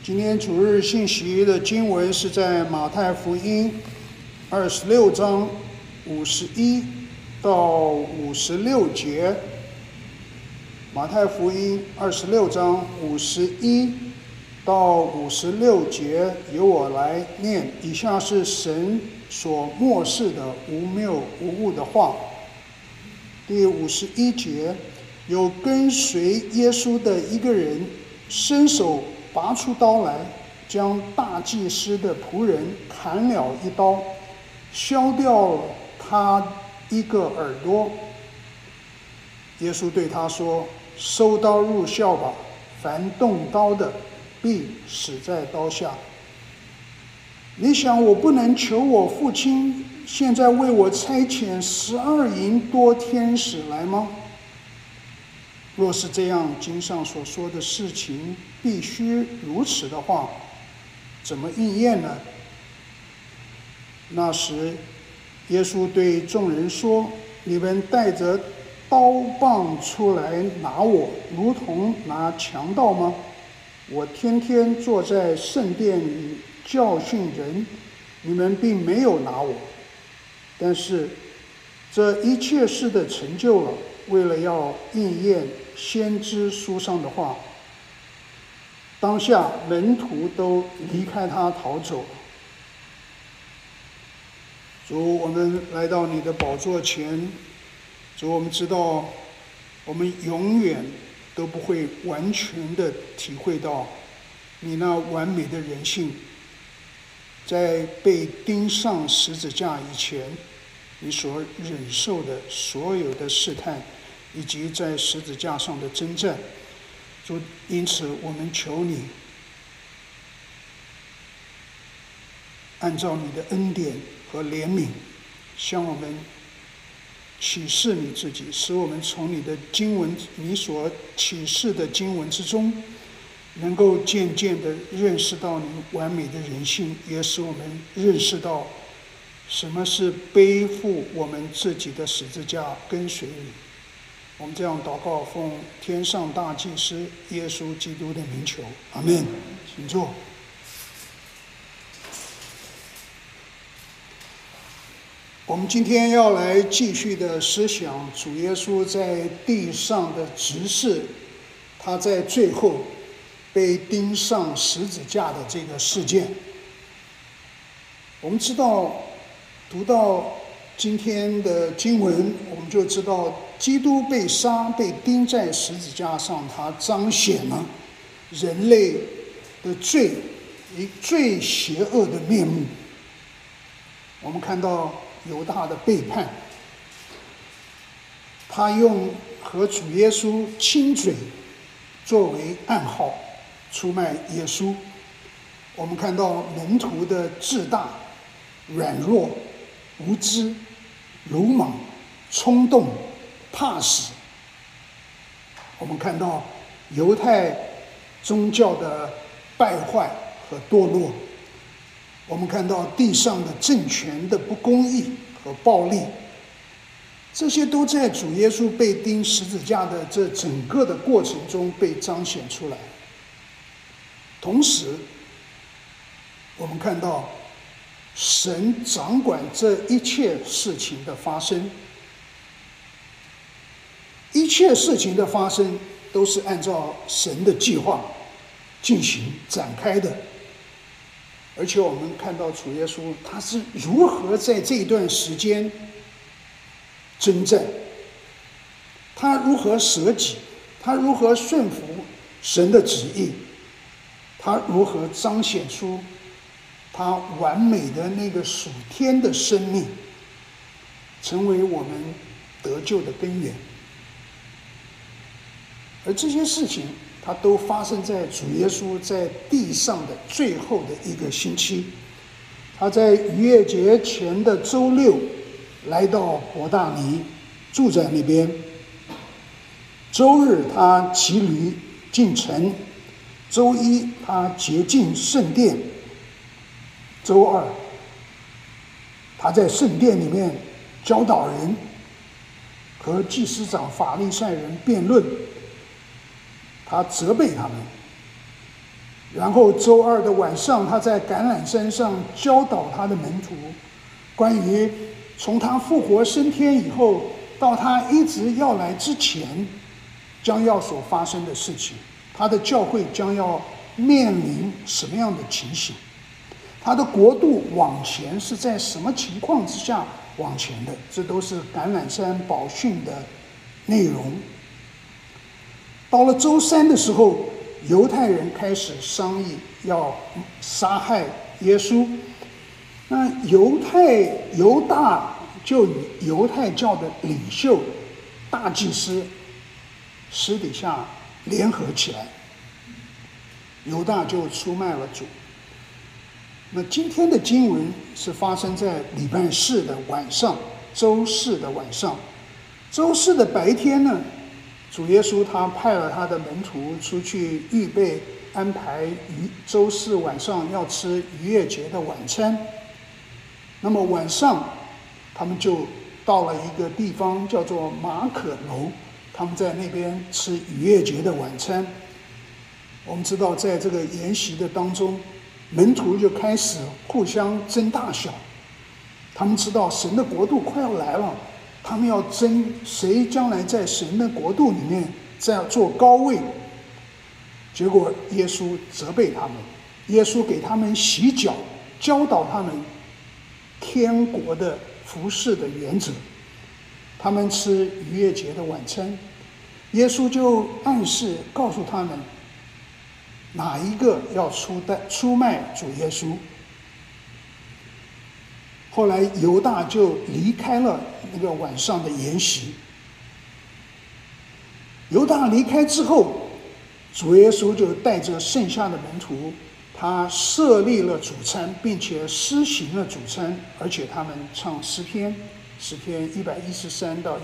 今天主日信息的经文是在马太福音26章51到56节。马太福音26章51到56节，由我来念。以下是神所默示的无谬无误的话。第51节，有跟随耶稣的一个人，伸手拔出刀来，将大祭司的仆人砍了一刀，削掉了他一个耳朵。耶稣对他说：收刀入鞘吧，凡动刀的必死在刀下。你想我不能求我父亲现在为我差遣12营多天使来吗？若是这样，经上所说的事情必须如此的话，怎么应验呢？那时耶稣对众人说：你们带着刀棒出来拿我，如同拿强盗吗？我天天坐在圣殿里教训人，你们并没有拿我。但是这一切事的成就了，为了要应验先知书上的话。当下门徒都离开他逃走了。主，我们来到你的宝座前，主，我们知道我们永远都不会完全的体会到你那完美的人性。在被钉上十字架以前，你所忍受的所有的试探，以及在十字架上的征战。主，因此我们求你按照你的恩典和怜悯，向我们启示你自己，使我们从你的经文，你所启示的经文之中，能够渐渐地认识到你完美的人性，也使我们认识到什么是背负我们自己的十字架跟随你。我们这样祷告，奉天上大祭司耶稣基督的名求，阿们。请坐。我们今天要来继续的思想主耶稣在地上的执事，他在最后被钉上十字架的这个事件。我们知道，读到今天的经文，我们就知道基督被杀，被钉在十字架上，他彰显了人类的罪，最邪恶的面目。我们看到犹大的背叛，他用和主耶稣亲嘴作为暗号出卖耶稣。我们看到门徒的自大、软弱、无知、鲁莽、冲动、怕死。我们看到犹太宗教的败坏和堕落。我们看到地上的政权的不公义和暴力，这些都在主耶稣被钉十字架的这整个的过程中被彰显出来。同时我们看到神掌管这一切事情的发生，一切事情的发生都是按照神的计划进行展开的。而且我们看到主耶稣他是如何在这一段时间征战，他如何舍己，他如何顺服神的旨意，他如何彰显出他完美的那个属天的生命，成为我们得救的根源。而这些事情它都发生在主耶稣在地上的最后的一个星期。他在逾越节前的周六来到伯大尼，住在那边。周日他骑驴进城，周一他洁净圣殿，周二他在圣殿里面教导人，和祭司长法利赛人辩论，他责备他们。 然后周二的晚上，他在橄榄山上教导他的门徒，关于从他复活升天以后到他一直要来之前将要所发生的事情，他的教会将要面临什么样的情形，他的国度往前是在什么情况之下往前的，这都是橄榄山宝训的内容。到了周三的时候，犹太人开始商议要杀害耶稣。那犹大就与犹太教的领袖大祭司私底下联合起来，犹大就出卖了主。那今天的经文是发生在礼拜四的晚上，周四的晚上。周四的白天呢，主耶稣他派了他的门徒出去预备安排周四晚上要吃逾越节的晚餐。那么晚上他们就到了一个地方叫做马可楼，他们在那边吃逾越节的晚餐。我们知道在这个筵席的当中，门徒就开始互相争大小，他们知道神的国度快要来了，他们要争谁将来在神的国度里面这样做高位。结果耶稣责备他们，耶稣给他们洗脚，教导他们天国的服事的原则。他们吃逾越节的晚餐，耶稣就暗示告诉他们哪一个要出卖主耶稣。后来犹大就离开了那个晚上的筵席。犹大离开之后，主耶稣就带着剩下的门徒，他设立了主餐，并且施行了主餐，而且他们唱诗篇113到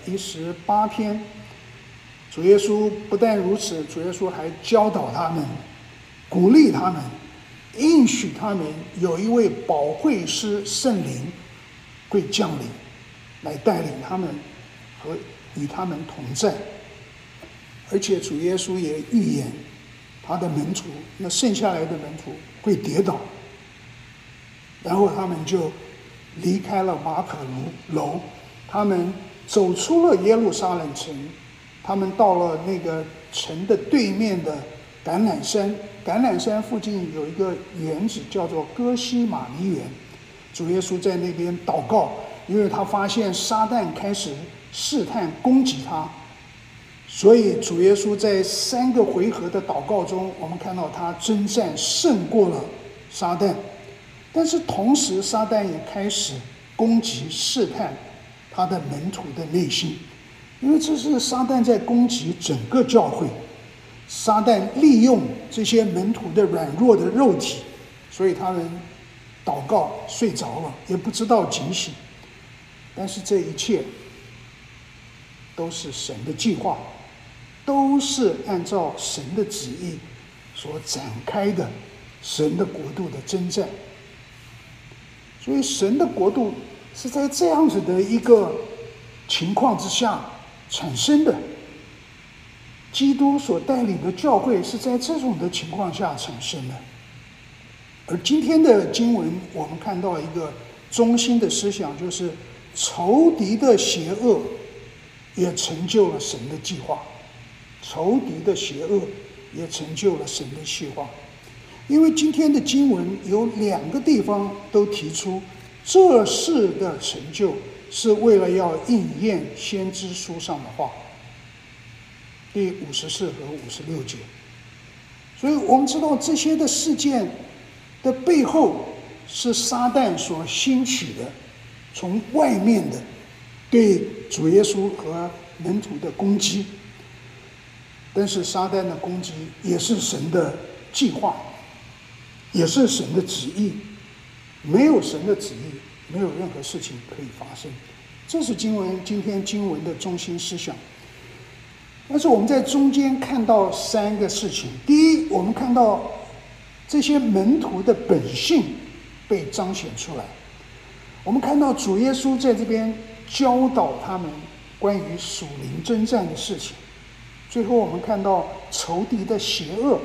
118篇。主耶稣不但如此，主耶稣还教导他们，鼓励他们，应许他们有一位保惠师圣灵会降临，来带领他们和与他们同在。而且主耶稣也预言他的门徒，那剩下来的门徒会跌倒，然后他们就离开了马可楼，他们走出了耶路撒冷城，他们到了那个城的对面的橄榄山。橄榄山附近有一个园子叫做哥西马尼园，主耶稣在那边祷告，因为他发现撒旦开始试探攻击他，所以主耶稣在3个回合的祷告中，我们看到他征战胜过了撒旦。但是同时撒旦也开始攻击试探他的门徒的内心，因为这是撒旦在攻击整个教会。撒旦利用这些门徒的软弱的肉体，所以他们祷告睡着了，也不知道警醒。但是这一切都是神的计划，都是按照神的旨意所展开的神的国度的征战。所以神的国度是在这样子的一个情况之下产生的，基督所带领的教会是在这种的情况下产生的。而今天的经文我们看到一个中心的思想，就是仇敌的邪恶也成就了神的计划，仇敌的邪恶也成就了神的计划。因为今天的经文有2个地方都提出这事的成就是为了要应验先知书上的话，第54和56节。所以我们知道这些的事件的背后是撒旦所兴起的，从外面的对主耶稣和门徒的攻击。但是撒旦的攻击也是神的计划，也是神的旨意。没有神的旨意，没有任何事情可以发生。这是今天经文的中心思想。但是我们在中间看到3个事情。第一，我们看到这些门徒的本性被彰显出来。我们看到主耶稣在这边教导他们关于属灵征战的事情。最后我们看到仇敌的邪恶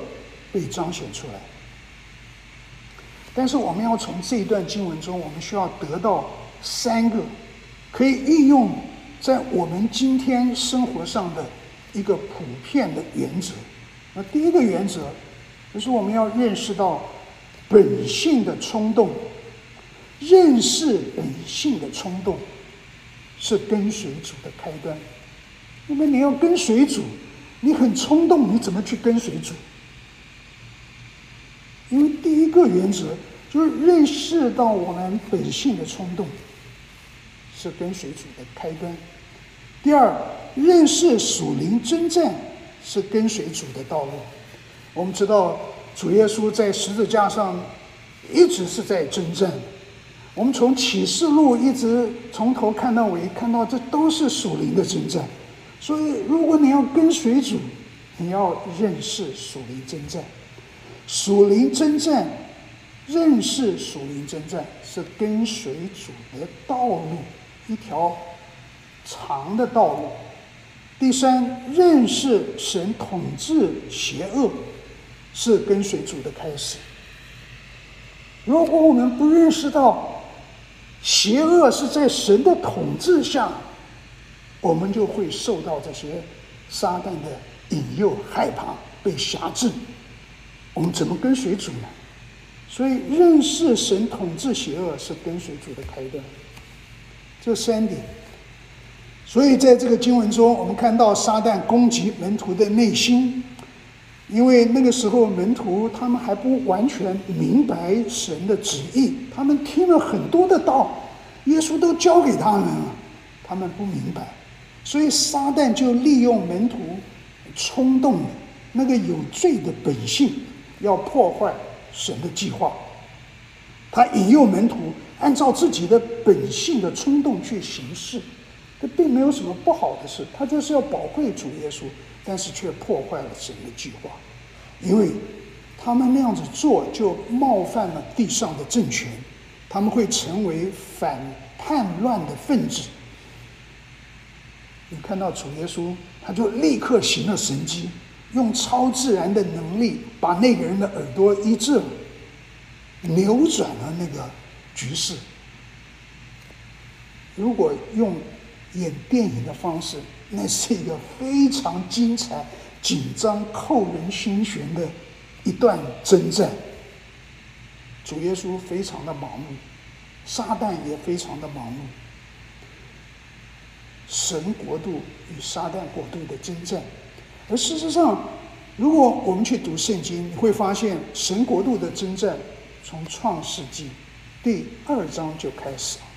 被彰显出来。但是我们要从这一段经文中，我们需要得到3个可以应用在我们今天生活上的一个普遍的原则。那第一个原则就是我们要认识到本性的冲动，认识本性的冲动是跟随主的开端。因为你要跟随主，你很冲动，你怎么去跟随主？因为第一个原则就是认识到我们本性的冲动是跟随主的开端。第二，认识属灵征战是跟随主的道路。我们知道主耶稣在十字架上一直是在征战，我们从启示录一直从头看到尾，看到这都是属灵的征战。所以如果你要跟随主，你要认识属灵征战。属灵征战，认识属灵征战是跟随主的道路，一条长的道路。第三，认识神统治邪恶是跟随主的开始。如果我们不认识到邪恶是在神的统治下，我们就会受到这些撒旦的引诱，害怕被辖制。我们怎么跟随主呢？所以认识神统治邪恶是跟随主的开端。这3点。所以在这个经文中，我们看到撒旦攻击门徒的内心，因为那个时候门徒他们还不完全明白神的旨意，他们听了很多的道，耶稣都教给他们了，他们不明白，所以撒旦就利用门徒冲动的那个有罪的本性，要破坏神的计划。他引诱门徒按照自己的本性的冲动去行事，这并没有什么不好的事，他就是要宝贵主耶稣，但是却破坏了神的计划。因为他们那样子做就冒犯了地上的政权，他们会成为反叛乱的分子。你看到主耶稣，他就立刻行了神迹，用超自然的能力把那个人的耳朵医治了，扭转了那个局势。如果用演电影的方式，那是一个非常精彩、紧张、扣人心弦的一段征战。主耶稣非常的忙碌，撒旦也非常的忙碌。神国度与撒旦国度的征战。而事实上，如果我们去读圣经，你会发现神国度的征战从创世纪第2章就开始了。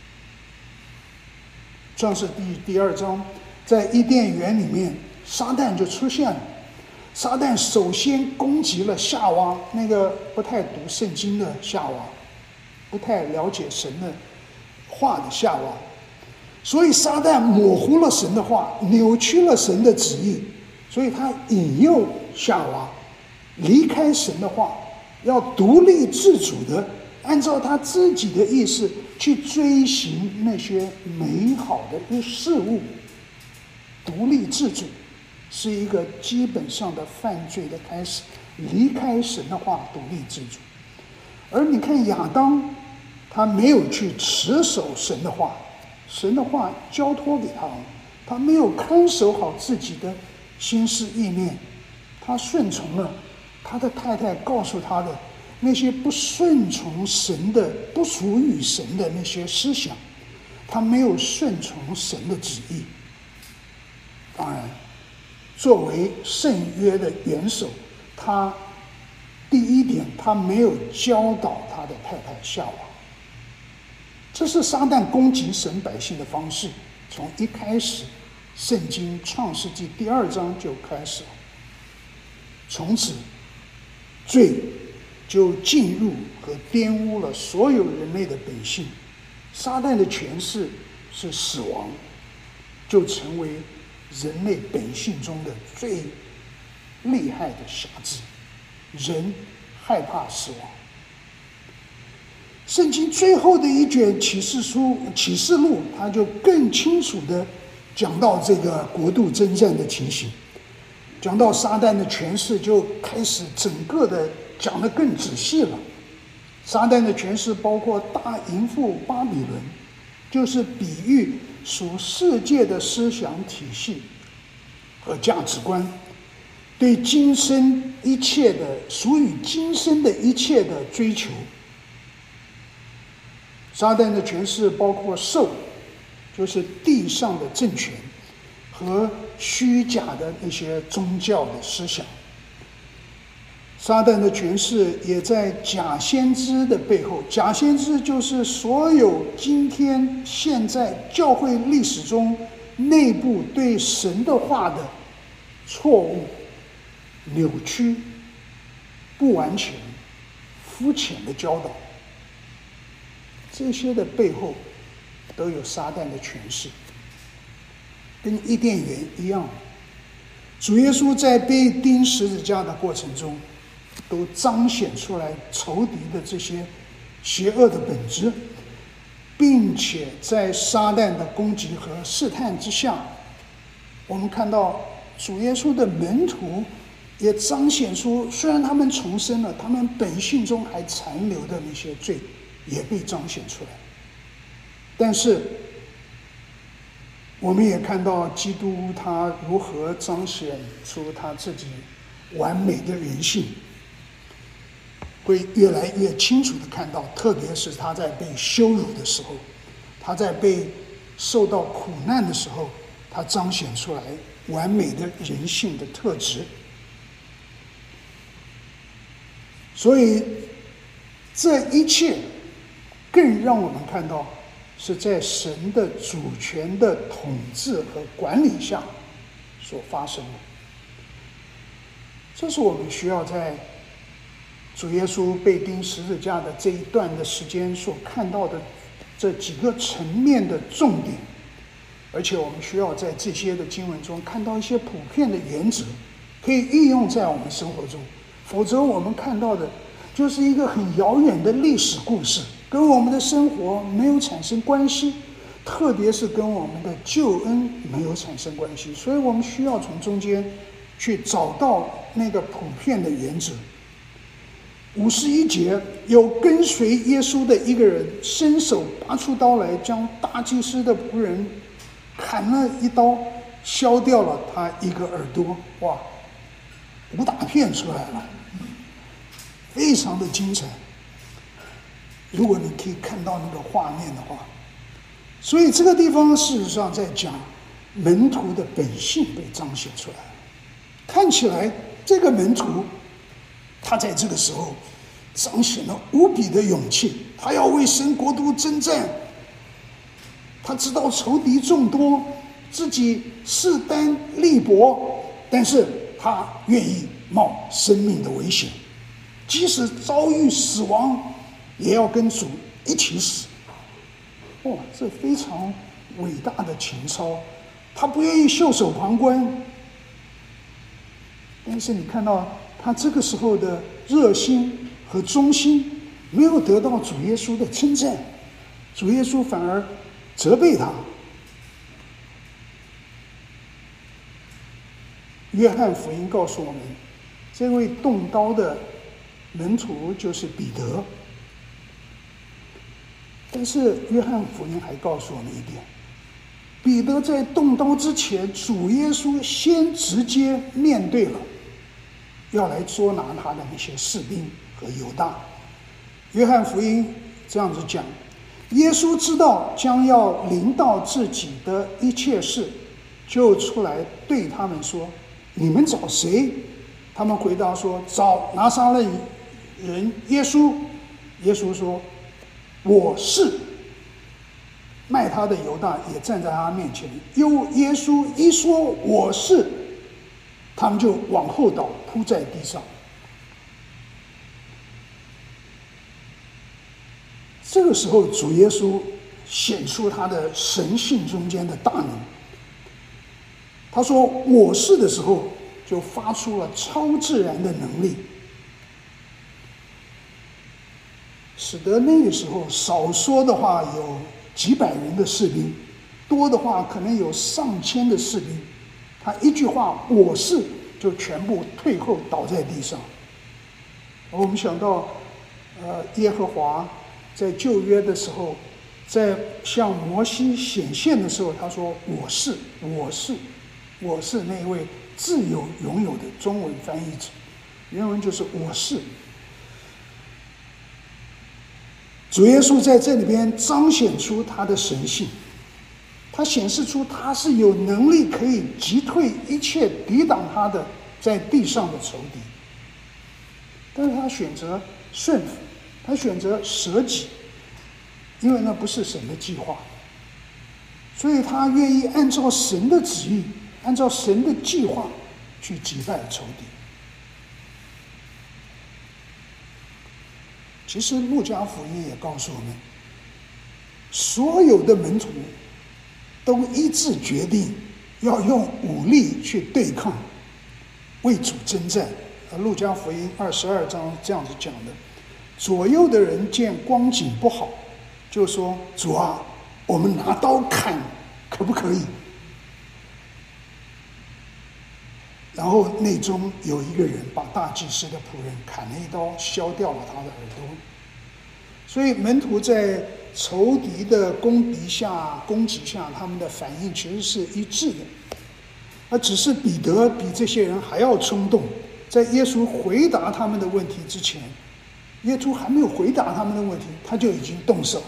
创世纪第2章，在伊甸园里面，撒旦就出现了。撒旦首先攻击了夏娃，那个不太读圣经的夏娃，不太了解神的话的夏娃。所以撒旦模糊了神的话，扭曲了神的旨意，所以他引诱夏娃离开神的话，要独立自主的按照他自己的意识去追寻那些美好的事物。独立自主是一个基本上的犯罪的开始，离开神的话，独立自主。而你看亚当，他没有去持守神的话，神的话交托给他了，他没有看守好自己的心思意念，他顺从了他的太太告诉他的那些不顺从神的、不属于神的那些思想，他没有顺从神的旨意。当然，作为圣约的元首，他第一点，他没有教导他的太太夏娃。这是撒旦攻击神百姓的方式，从一开始，圣经创世纪第2章就开始了。从此，罪就进入和玷污了所有人类的本性。撒旦的权势是死亡，就成为人类本性中的最厉害的辖制。人害怕死亡。圣经最后的一卷启示录，它就更清楚地讲到这个国度征战的情形。 讲到撒旦的权势，就开始整个的讲得更仔细了。撒旦的权势包括大淫妇巴比伦，就是比喻属世界的思想体系和价值观，对今生一切的属于今生的一切的追求。撒旦的权势包括兽，就是地上的政权和虚假的那些宗教的思想。撒旦的权势也在假先知的背后，假先知就是所有今天现在教会历史中内部对神的话的错误、扭曲、不完全、肤浅的教导，这些的背后都有撒旦的权势。跟伊甸园一样，主耶稣在被钉十字架的过程中，都彰显出来仇敌的这些邪恶的本质，并且在撒旦的攻击和试探之下，我们看到主耶稣的门徒也彰显出，虽然他们重生了，他们本性中还残留的那些罪也被彰显出来。但是我们也看到基督他如何彰显出他自己完美的人性，会越来越清楚的看到，特别是他在被羞辱的时候，他在被受到苦难的时候，他彰显出来完美的人性的特质。所以这一切更让我们看到是在神的主权的统治和管理下所发生的。这是我们需要在主耶稣被钉十字架的这一段的时间所看到的这几个层面的重点，而且我们需要在这些的经文中看到一些普遍的原则，可以运用在我们生活中。否则我们看到的就是一个很遥远的历史故事，跟我们的生活没有产生关系，特别是跟我们的救恩没有产生关系。所以我们需要从中间去找到那个普遍的原则。51节，有跟随耶稣的一个人伸手拔出刀来，将大祭司的仆人砍了一刀，削掉了他一个耳朵。哇，武打片出来了，非常的精彩。如果你可以看到那个画面的话，所以这个地方事实上在讲门徒的本性被彰显出来了。看起来这个门徒他在这个时候彰显了无比的勇气，他要为神国度征战。他知道仇敌众多，自己势单力薄，但是他愿意冒生命的危险，即使遭遇死亡也要跟主一起死。这非常伟大的情操，他不愿意袖手旁观。但是你看到他这个时候的热心和忠心，没有得到主耶稣的称赞，主耶稣反而责备他。约翰福音告诉我们，这位动刀的门徒就是彼得。但是约翰福音还告诉我们一点，彼得在动刀之前，主耶稣先直接面对了要来捉拿他的那些士兵和犹大。约翰福音这样子讲，耶稣知道将要临到自己的一切事，就出来对他们说，你们找谁？他们回答说，找拿撒勒人耶稣。耶稣说，我是。卖他的犹大也站在他面前。耶稣一说我是，他们就往后倒，扑在地上。这个时候主耶稣显出他的神性中间的大能。他说我是的时候，就发出了超自然的能力，使得那个时候少说的话有几百人的士兵，多的话可能有上千的士兵，他一句话我是就全部退后倒在地上。我们想到，耶和华在旧约的时候，在向摩西显现的时候，他说：“我是那位自由拥有的。”中文翻译者，原文就是“我是”。主耶稣在这里边彰显出他的神性，他显示出他是有能力可以击退一切抵挡他的在地上的仇敌，但是他选择顺服，他选择舍己，因为那不是神的计划，所以他愿意按照神的旨意，按照神的计划去击败仇敌。其实路加福音也告诉我们，所有的门徒都一致决定要用武力去对抗，为主征战。路加福音22章这样子讲的：左右的人见光景不好，就说：“主啊，我们拿刀砍，可不可以？”然后内中有一个人把大祭司的仆人砍了一刀，削掉了他的耳朵。所以门徒在仇敌的攻击下，他们的反应其实是一致的。而只是彼得比这些人还要冲动，在耶稣回答他们的问题之前，耶稣还没有回答他们的问题，他就已经动手了，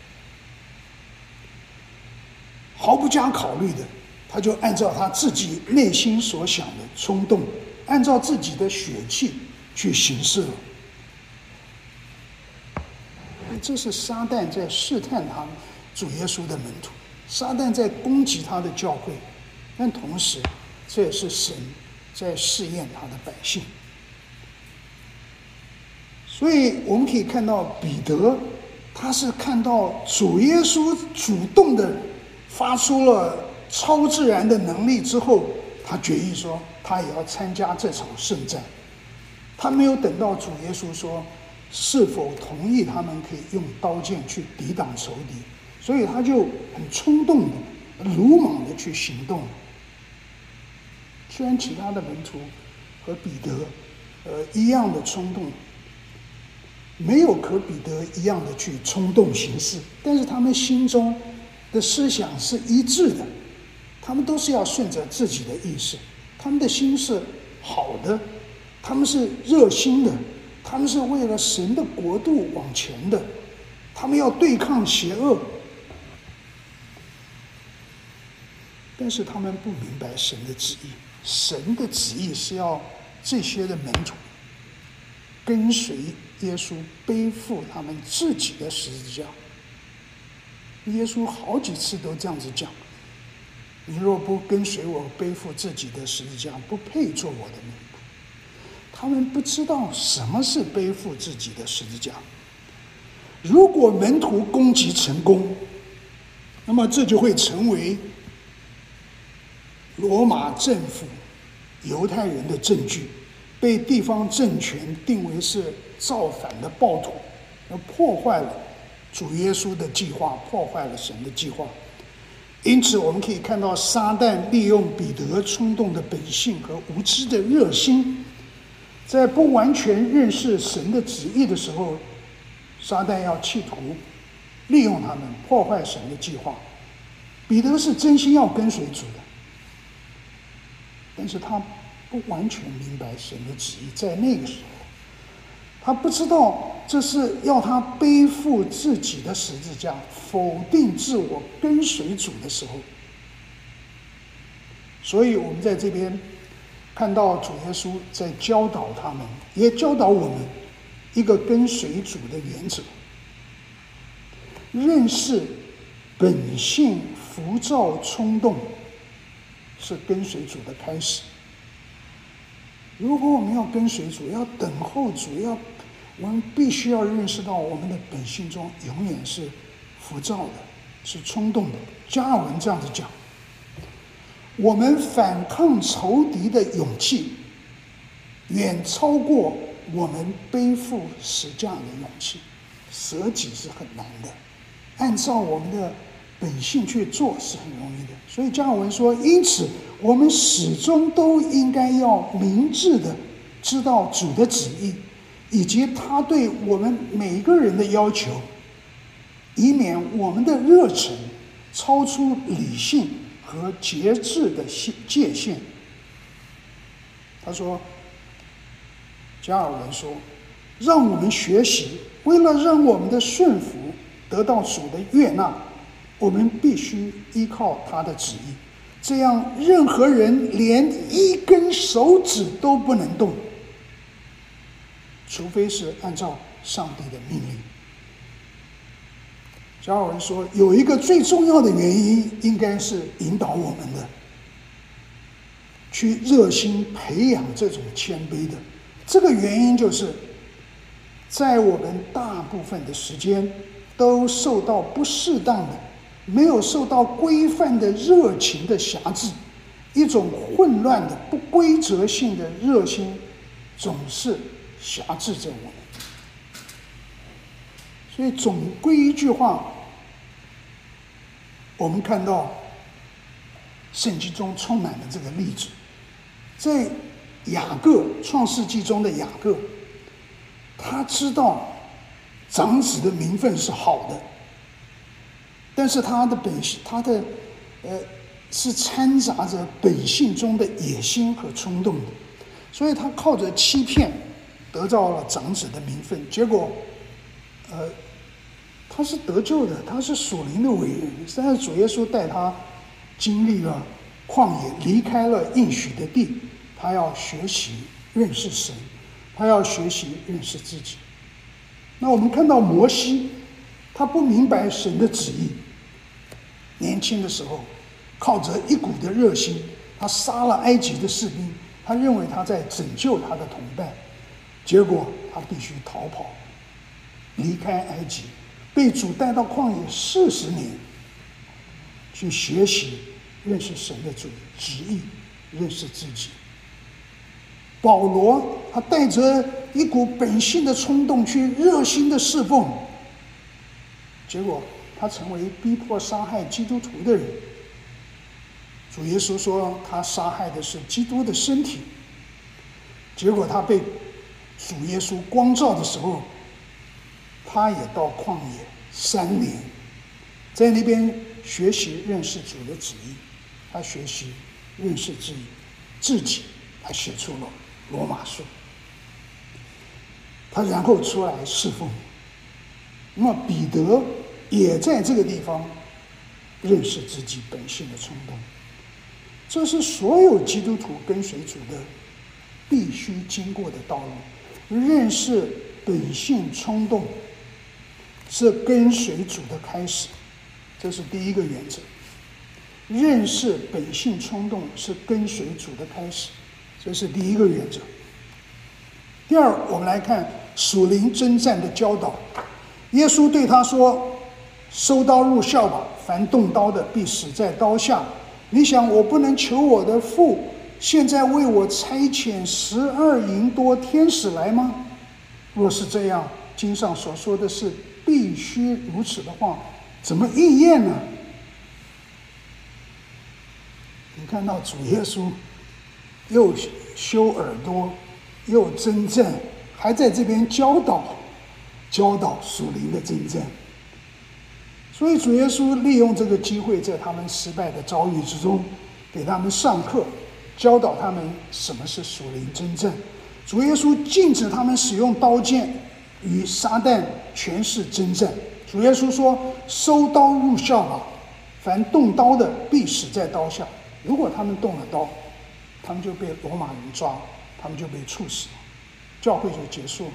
毫不加考虑的，他就按照他自己内心所想的冲动，按照自己的血气去行事了。这是撒旦在试探他们主耶稣的门徒，撒旦在攻击他的教会，但同时这也是神在试验他的百姓。所以我们可以看到彼得，他是看到主耶稣主动的发出了超自然的能力之后，他决意说他也要参加这场圣战。他没有等到主耶稣说是否同意他们可以用刀剑去抵挡仇敌，所以他就很冲动的、鲁莽的去行动。虽然其他的门徒和彼得一样的冲动，没有和彼得一样的去冲动行事，但是他们心中的思想是一致的，他们都是要顺着自己的意识，他们的心是好的，他们是热心的，他们是为了神的国度往前的，他们要对抗邪恶，但是他们不明白神的旨意。神的旨意是要这些的门徒跟随耶稣，背负他们自己的十字架。耶稣好几次都这样子讲：你若不跟随我，背负自己的十字架，不配做我的门徒。他们不知道什么是背负自己的十字架。如果门徒攻击成功，那么这就会成为罗马政府、犹太人的证据，被地方政权定为是造反的暴徒，而破坏了主耶稣的计划，破坏了神的计划。因此我们可以看到撒旦利用彼得冲动的本性和无知的热心，在不完全认识神的旨意的时候，撒旦要企图利用他们破坏神的计划。彼得是真心要跟随主的，但是他不完全明白神的旨意。在那个时候，他不知道这是要他背负自己的十字架，否定自我，跟随主的时候。所以我们在这边看到主耶稣在教导他们，也教导我们一个跟随主的原则：认识本性浮躁冲动是跟随主的开始。如果我们要跟随主，要等候主，我们必须要认识到我们的本性中永远是浮躁的，是冲动的。加尔文这样子讲：我们反抗仇敌的勇气远超过我们背负十架的勇气。舍己是很难的，按照我们的本性去做是很容易的。所以加尔文说，因此我们始终都应该要明智的知道主的旨意，以及他对我们每个人的要求，以免我们的热忱超出理性和节制的界限。他说，加尔文说，让我们学习，为了让我们的顺服得到主的悦纳，我们必须依靠他的旨意，这样任何人连一根手指都不能动，除非是按照上帝的命令。加尔文说，有一个最重要的原因，应该是引导我们的，去热心培养这种谦卑的。这个原因就是，在我们大部分的时间都受到不适当的、没有受到规范的热情的辖制，一种混乱的、不规则性的热心总是辖制着我们。所以总归一句话，我们看到圣经中充满了这个例子。在雅各，创世纪中的雅各，他知道长子的名分是好的，但是他的是掺杂着本性中的野心和冲动的，所以他靠着欺骗得到了长子的名分。结果他是得救的，他是属灵的伟人，但是主耶稣带他经历了旷野，离开了应许的地，他要学习认识神，他要学习认识自己。那我们看到摩西，他不明白神的旨意，年轻的时候靠着一股的热心，他杀了埃及的士兵，他认为他在拯救他的同伴，结果他必须逃跑，离开埃及，被主带到旷野40年，去学习认识神的旨意，认识自己。保罗他带着一股本性的冲动去热心的侍奉，结果他成为逼迫杀害基督徒的人。主耶稣说他杀害的是基督的身体，结果他被主耶稣光照的时候，他也到旷野3年，在那边学习认识主的旨意，他学习认识自己，他写出了罗马书，他然后出来侍奉。那么彼得也在这个地方认识自己本性的冲动，这是所有基督徒跟随主的必须经过的道路。认识本性冲动是跟随主的开始，这是第一个原则。认识本性冲动是跟随主的开始，这是第一个原则。第二，我们来看属灵征战的教导。耶稣对他说：“收刀入鞘吧，凡动刀的必死在刀下。你想我不能求我的父现在为我差遣12营多天使来吗？若是这样，经上所说的是必须如此的话，怎么应验呢？”你看到主耶稣又修耳朵，又征战，还在这边教导属灵的征战。所以主耶稣利用这个机会，在他们失败的遭遇之中，给他们上课，教导他们什么是属灵征战。主耶稣禁止他们使用刀剑与撒旦权势征战。主耶稣说：“收刀入鞘吧，凡动刀的必死在刀下。”如果他们动了刀，他们就被罗马人抓，他们就被处死，教会就结束了。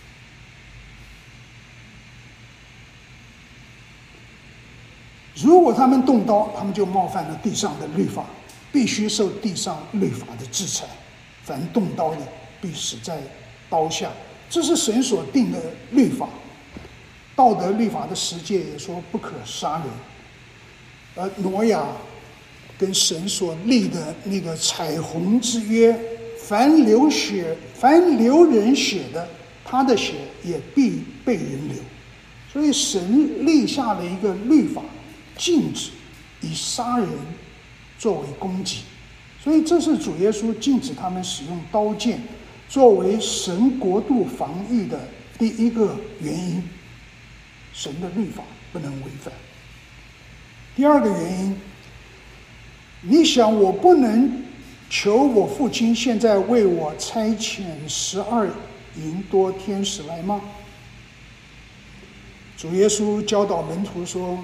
如果他们动刀，他们就冒犯了地上的律法，必须受地上律法的制裁。凡动刀的，必死在刀下。这是神所定的律法。道德律法的十诫也说不可杀人。而挪亚跟神所立的那个彩虹之约，凡流人血的，他的血也必被人流。所以神立下了一个律法， 禁止以杀人作为攻击，所以这是主耶稣禁止他们使用刀剑作为神国度防御的第一个原因。神的律法不能违反。第二个原因，你想我不能求我父亲现在为我差遣12营多天使来吗？主耶稣教导门徒说，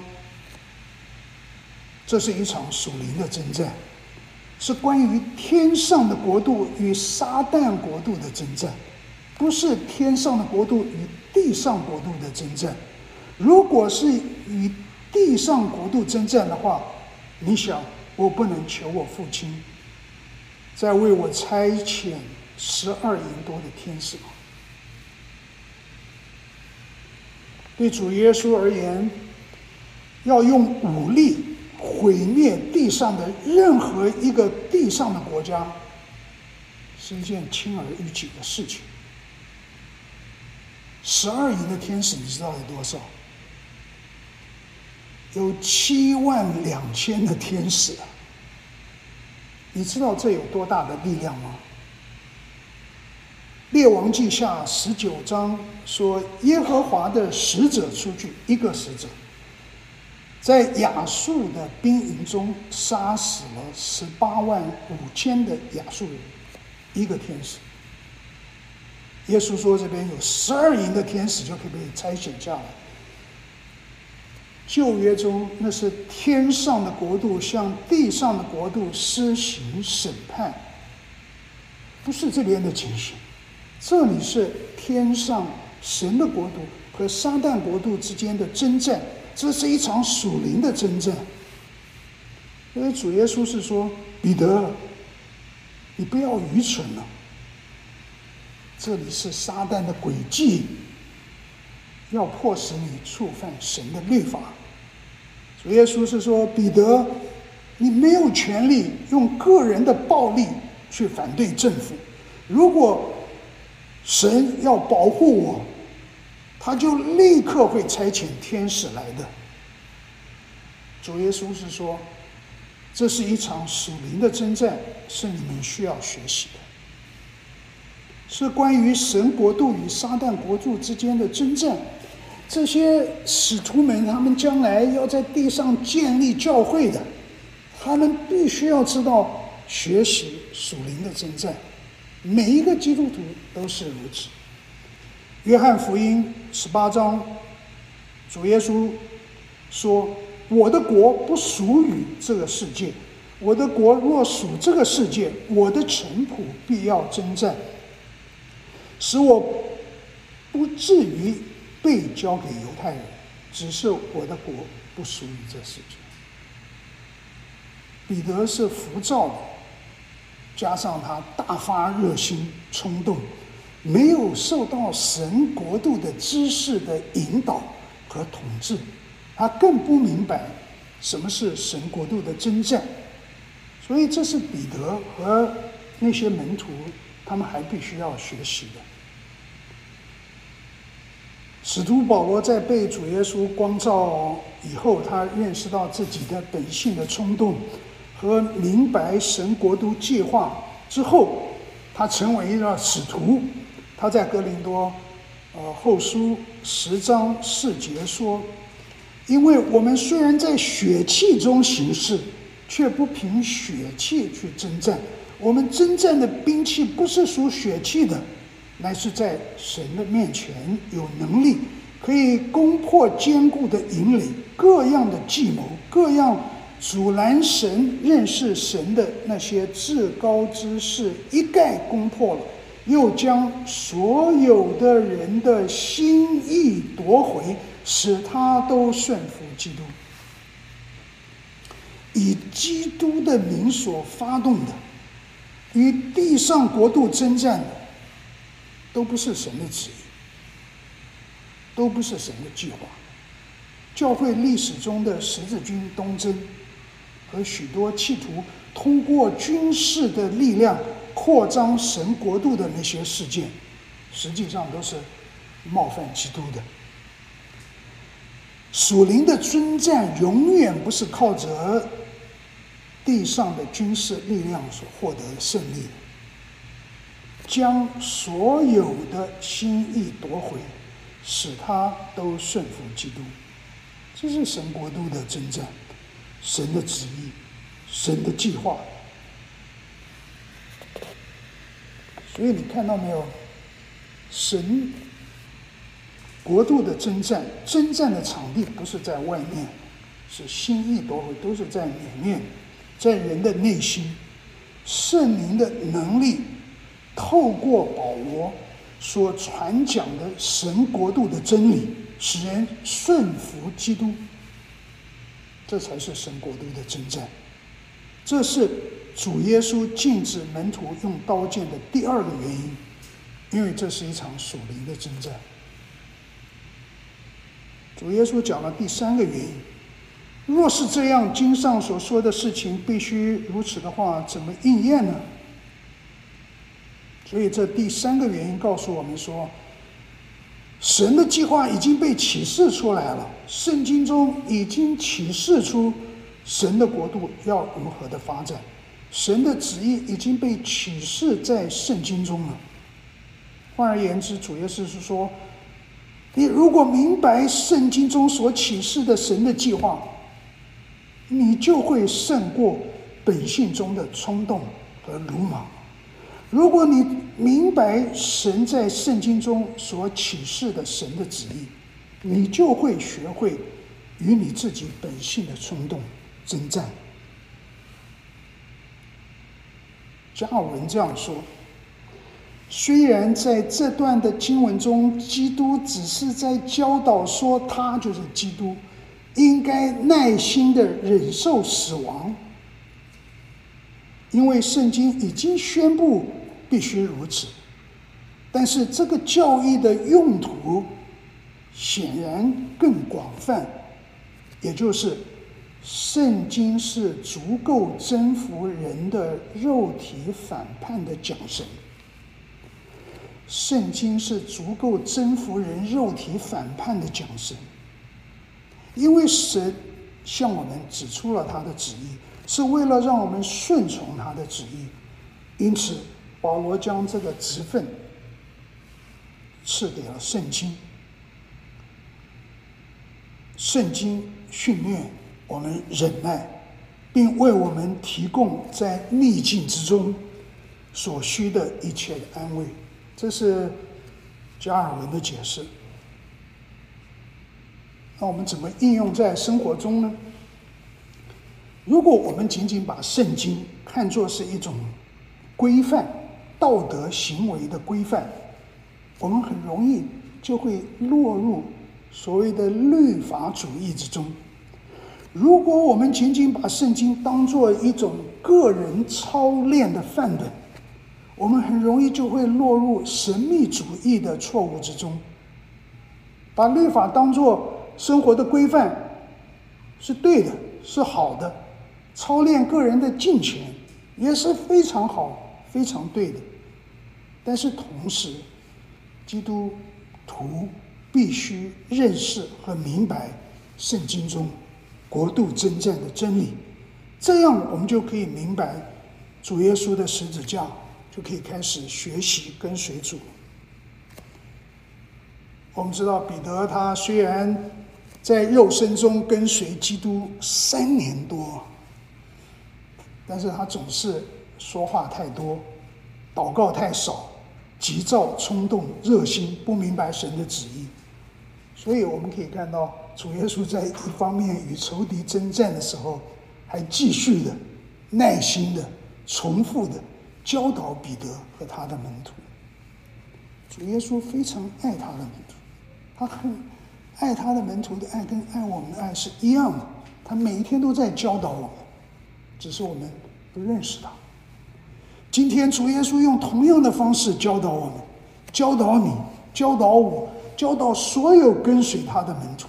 这是一场属灵的征战，是关于天上的国度与撒旦国度的征战，不是天上的国度与地上国度的征战。如果是与地上国度征战的话，你想我不能求我父亲再为我差遣12营多的天使吗？对主耶稣而言，要用武力毁灭地上的任何一个地上的国家，是一件轻而易举的事情。12营的天使，你知道有多少？有72000的天使啊！你知道这有多大的力量吗？列王记下19章说，耶和华的使者出去，一个使者在亚述的兵营中杀死了185000的亚述人，一个天使。耶稣说这边有12营的天使就可以被差遣下来。旧约中，那是天上的国度向地上的国度施行审判，不是这边的情形。这里是天上神的国度和撒旦国度之间的征战，这是一场属灵的征战。因为主耶稣是说，彼得，你不要愚蠢了，这里是撒旦的诡计，要迫使你触犯神的律法。主耶稣是说，彼得，你没有权利用个人的暴力去反对政府。如果神要保护我，他就立刻会差遣天使来的。主耶稣是说，这是一场属灵的征战，是你们需要学习的，是关于神国度与撒旦国度之间的征战。这些使徒们，他们将来要在地上建立教会的，他们必须要知道学习属灵的征战。每一个基督徒都是如此。约翰福音18章，主耶稣说，我的国不属于这个世界，我的国若属这个世界，我的臣仆必要征战，使我不至于被交给犹太人，只是我的国不属于这世界。彼得是浮躁的，加上他大发热心冲动，没有受到神国度的知识的引导和统治，他更不明白什么是神国度的征战。所以这是彼得和那些门徒他们还必须要学习的。使徒保罗在被主耶稣光照以后，他认识到自己的本性的冲动和明白神国度计划之后，他成为了使徒。他在哥林多后书10章4节说，因为我们虽然在血气中行事，却不凭血气去征战。我们征战的兵器不是属血气的，乃是在神的面前有能力，可以攻破坚固的营垒，各样的计谋，各样阻拦神认识神的那些至高之事一概攻破了，又将所有的人的心意夺回，使他都顺服基督。以基督的名所发动的与地上国度征战的，都不是神的旨意，都不是神的计划。教会历史中的十字军东征和许多企图通过军事的力量扩张神国度的那些事件，实际上都是冒犯基督的。 属灵的征战永远不是靠着地上的军事力量所获得的胜利，将所有的心意夺回，使他都顺服基督。这是神国度的征战，神的旨意，神的计划。所以你看到没有，神国度的征战的场地不是在外面，是心意夺回，都是在里面，在人的内心。圣灵的能力透过保罗所传讲的神国度的真理，使人顺服基督，这才是神国度的征战。这是主耶稣禁止门徒用刀剑的第二个原因，因为这是一场属灵的征战。主耶稣讲了第三个原因，若是这样，经上所说的事情必须如此的话，怎么应验呢？所以这第三个原因告诉我们说，神的计划已经被启示出来了，圣经中已经启示出神的国度要如何的发展，神的旨意已经被启示在圣经中了。换而言之，主耶稣是说，你如果明白圣经中所启示的神的计划，你就会胜过本性中的冲动和鲁莽。如果你明白神在圣经中所启示的神的旨意，你就会学会与你自己本性的冲动征战。加尔文这样说，虽然在这段的经文中，基督只是在教导说他就是基督，应该耐心的忍受死亡，因为圣经已经宣布必须如此。但是这个教义的用途显然更广泛，也就是圣经是足够征服人的肉体反叛的讲绳。圣经是足够征服人肉体反叛的讲绳，因为神向我们指出了他的旨意，是为了让我们顺从他的旨意。因此保罗将这个职分赐给了圣经。圣经训练我们忍耐，并为我们提供在逆境之中所需的一切的安慰。这是加尔文的解释。那我们怎么应用在生活中呢？如果我们仅仅把圣经看作是一种规范、道德行为的规范，我们很容易就会落入所谓的律法主义之中。如果我们仅仅把圣经当作一种个人操练的范本，我们很容易就会落入神秘主义的错误之中。把律法当作生活的规范是对的，是好的，操练个人的敬虔也是非常好、非常对的。但是同时，基督徒必须认识和明白圣经中国度征战的真理，这样我们就可以明白主耶稣的十字架，就可以开始学习跟随主。我们知道彼得他虽然在肉身中跟随基督3年多，但是他总是说话太多，祷告太少，急躁冲动，热心，不明白神的旨意。所以我们可以看到主耶稣在一方面与仇敌征战的时候，还继续的耐心的重复的教导彼得和他的门徒。主耶稣非常爱他的门徒，他很爱他的门徒的爱跟爱我们的爱是一样的，他每一天都在教导我们，只是我们不认识他。今天主耶稣用同样的方式教导我们，教导你，教导我，教导所有跟随他的门徒。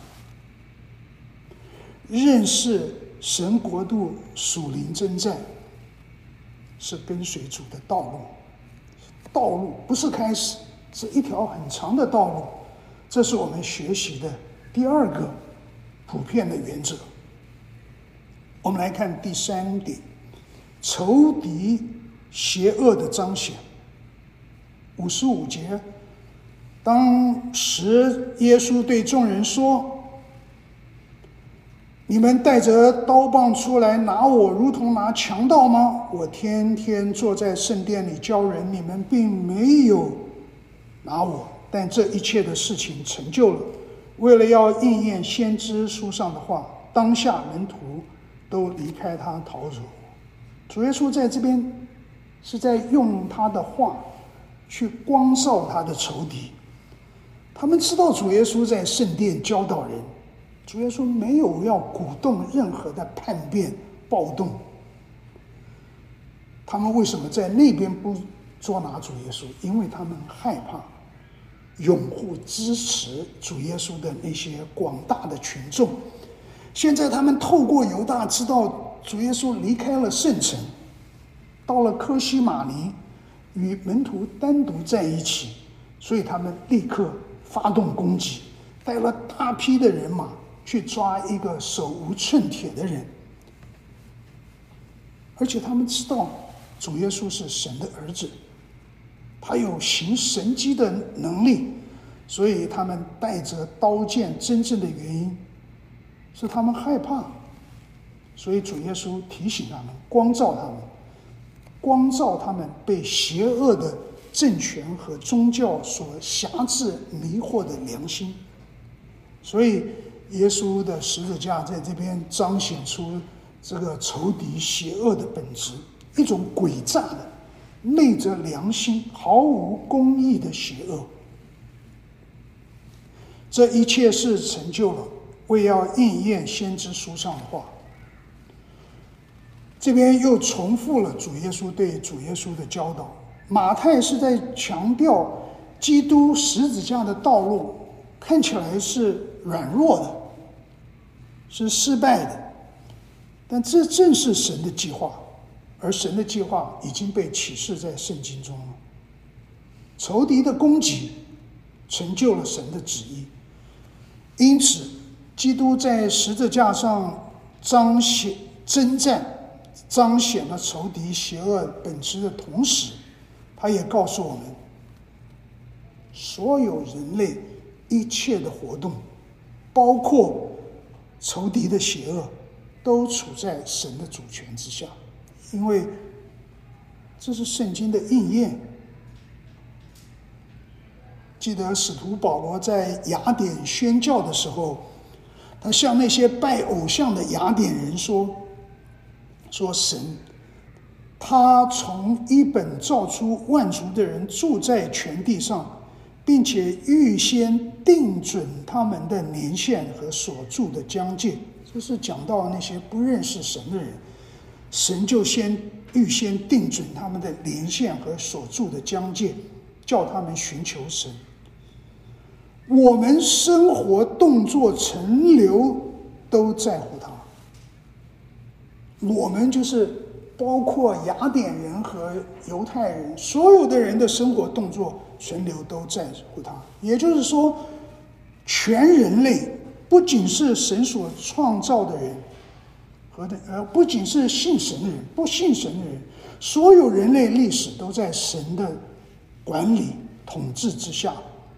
认识神国度属灵征战是跟随主的道路，道路不是开始，是一条很长的道路。这是我们学习的第二个普遍的原则。我们来看第3点，仇敌邪恶的彰显。55节，当时耶稣对众人说：你们带着刀棒出来拿我，如同拿强盗吗？我天天坐在圣殿里教人，你们并没有拿我，但这一切的事情成就了，为了要应验先知书上的话，当下门徒都离开他逃走。主耶稣在这边是在用他的话去光照他的仇敌。他们知道主耶稣在圣殿教导人，主耶稣没有要鼓动任何的叛变暴动。他们为什么在那边不捉拿主耶稣？因为他们害怕拥护支持主耶稣的那些广大的群众。现在他们透过犹大知道主耶稣离开了圣城，到了科西玛尼与门徒单独在一起，所以他们立刻发动攻击，带了大批的人马去抓一个手无寸铁的人。而且他们知道主耶稣是神的儿子，他有行神迹的能力，所以他们带着刀剑。真正的原因是他们害怕，所以主耶稣提醒他们，光照他们被邪恶的政权和宗教所辖制迷惑的良心。所以耶稣的十字架在这边彰显出这个仇敌邪恶的本质，一种诡诈的昧着良心毫无公义的邪恶。这一切是成就了，为要应验先知书上的话。这边又重复了主耶稣对主耶稣的教导。马太是在强调基督十字架的道路看起来是软弱的，是失败的，但这正是神的计划，而神的计划已经被启示在圣经中了。仇敌的攻击成就了神的旨意，因此基督在十字架上彰显了仇敌邪恶本质的同时，他也告诉我们，所有人类一切的活动，包括仇敌的邪恶，都处在神的主权之下，因为这是圣经的应验。记得使徒保罗在雅典宣教的时候，他向那些拜偶像的雅典人说神，他从一本造出万族的人住在全地上，并且预先定准他们的年限和所住的疆界。这是讲到那些不认识神的人，神就预先定准他们的年限和所住的疆界，叫他们寻求神。我们生活动作陈流都在乎他，我们就是包括雅典人和犹太人，所有的人的生活动作陈流都在乎他。也就是说，全人类不仅是神所创造的人，不仅是信神的人，不信神的人，所有人类历史都在神的管理统治之下。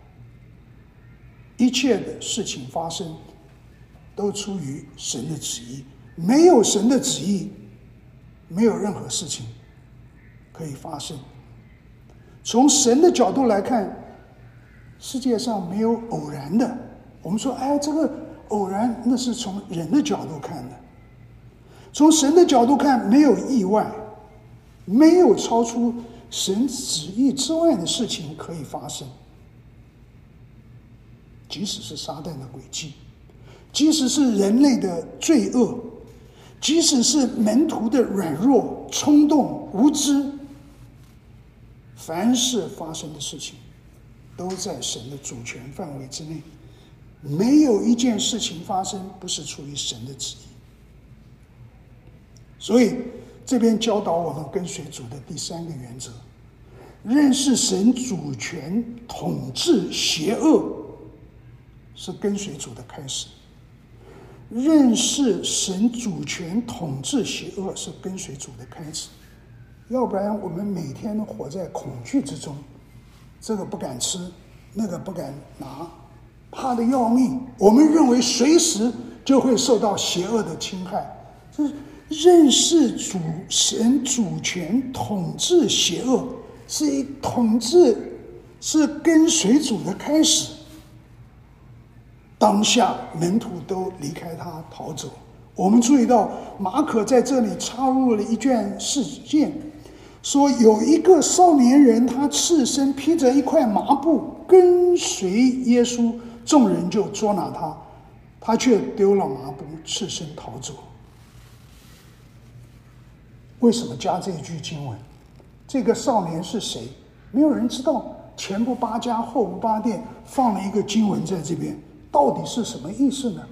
一切的事情发生都出于神的旨意，没有神的旨意，没有任何事情可以发生。从神的角度来看，世界上没有偶然的。我们说这个偶然，那是从人的角度看的。从神的角度看，没有意外，没有超出神旨意之外的事情可以发生。即使是撒旦的诡计，即使是人类的罪恶，即使是门徒的软弱、冲动、无知，凡是发生的事情都在神的主权范围之内，没有一件事情发生不是出于神的旨意。所以这边教导我们跟随主的第3个原则，认识神主权统治邪恶是跟随主的开始。 认识神主权统治邪恶是跟随主的开始，要不然我们每天都活在恐惧之中，这个不敢吃，那个不敢拿，怕得要命。我们认为随时就会受到邪恶的侵害。这是认识神主权统治邪恶，统治是跟随主的开始。当下门徒都离开他逃走。我们注意到马可在这里插入了一件事件，说有一个少年人，他赤身披着一块麻布跟随耶稣，众人就捉拿他，他却丢了麻布，赤身逃走。为什么加这一句经文？这个少年是谁？没有人知道。前不八加后不八殿放了一个经文在这边，到底是什么意思呢？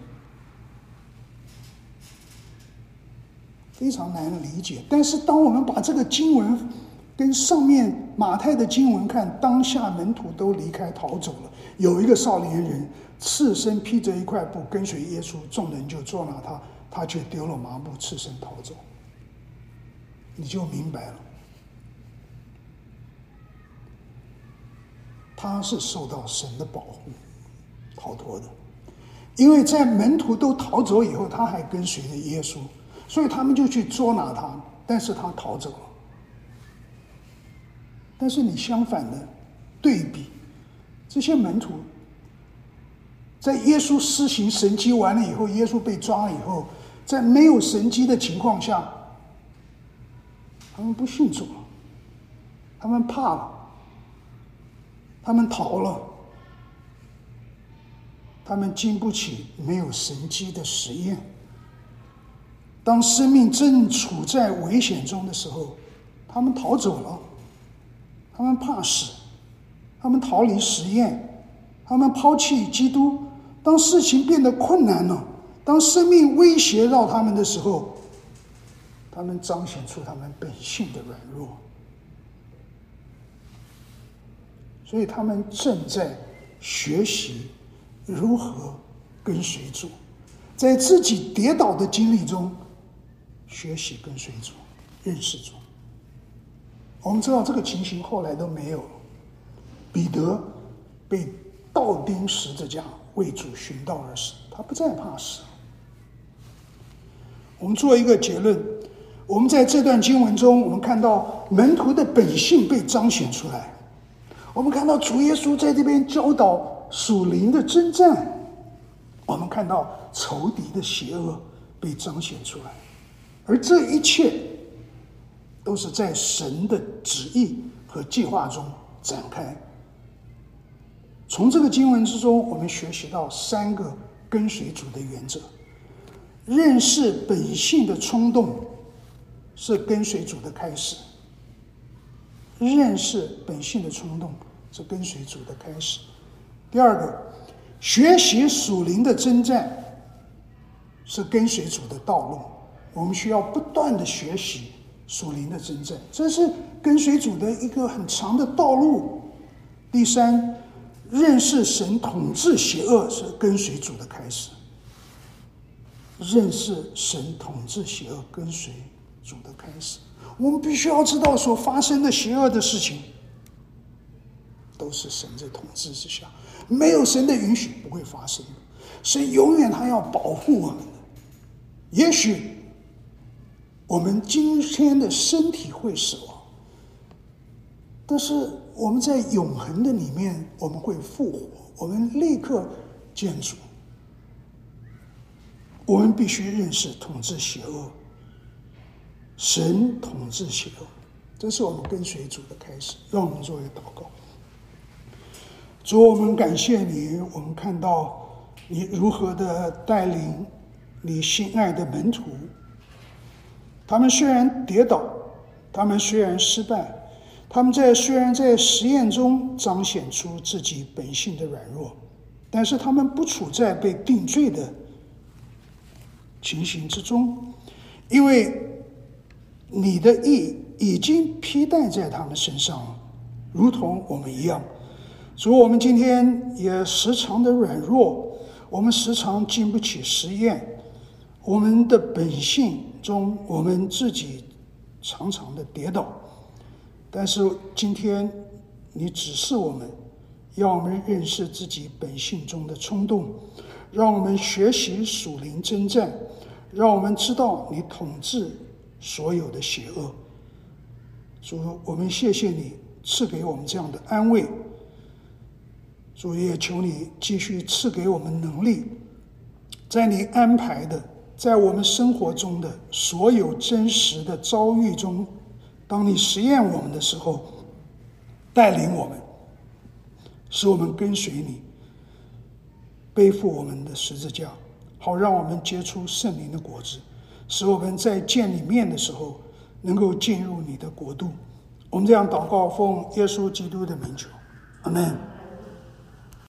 非常难理解。但是当我们把这个经文跟上面马太的经文看，当下门徒都离开逃走了，有一个少年人赤身披着一块布跟随耶稣，众人就捉拿他，他却丢了麻布，赤身逃走。你就明白了，他是受到神的保护逃脱的。因为在门徒都逃走以后，他还跟随着耶稣，所以他们就去捉拿他，但是他逃走了。但是你相反的对比，这些门徒在耶稣施行神迹完了以后，耶稣被抓了以后，在没有神迹的情况下，他们不信主了，他们怕了，他们逃了，他们经不起没有神迹的实验。当生命正处在危险中的时候，他们逃走了，他们怕死，他们逃离实验，他们抛弃基督。当事情变得困难了，当生命威胁到他们的时候，他们彰显出他们本性的软弱。所以他们正在学习如何跟随主，在自己跌倒的经历中学习跟随主，认识主。我们知道这个情形后来都没有了，彼得被倒钉十字架，为主寻道而死，他不再怕死。我们做一个结论，我们在这段经文中，我们看到门徒的本性被彰显出来，我们看到主耶稣在这边教导属灵的征战，我们看到仇敌的邪恶被彰显出来，而这一切都是在神的旨意和计划中展开。从这个经文之中，我们学习到3个跟随主的原则。认识本性的冲动是跟随主的开始。认识本性的冲动是跟随主的开始。第二个，学习属灵的征战是跟随主的道路。我们需要不断的学习属灵的征战，这是跟随主的一个很长的道路。第三，认识神统治邪恶是跟随主的开始。认识神统治邪恶，跟随主的开始。我们必须要知道，所发生的邪恶的事情都是神的统治之下，没有神的允许不会发生的。神永远他要保护我们的。也许我们今天的身体会死亡，但是我们在永恒的里面，我们会复活，我们立刻见主。我们必须认识统治邪恶，神统治邪恶，这是我们跟随主的开始。让我们做一个祷告。主，我们感谢你，我们看到你如何的带领你心爱的门徒，他们虽然跌倒，他们虽然失败，他们虽然在实验中彰显出自己本性的软弱，但是他们不处在被定罪的情形之中，因为你的义已经披戴在他们身上了，如同我们一样。主，我们今天也时常的软弱，我们时常经不起实验， 我们的本性中，我们自己常常的跌倒，但是今天你指示我们，要我们认识自己本性中的冲动，让我们学习属灵征战，让我们知道你统治所有的邪恶。主，我们谢谢你赐给我们这样的安慰。主，也求你继续赐给我们能力，在你安排的，在我们生活中的所有真实的遭遇中，当你实验我们的时候，带领我们，使我们跟随你，背负我们的十字架，好让我们结出圣灵的果子，使我们在见你面的时候能够进入你的国度。我们这样祷告，奉耶稣基督的名求，阿们。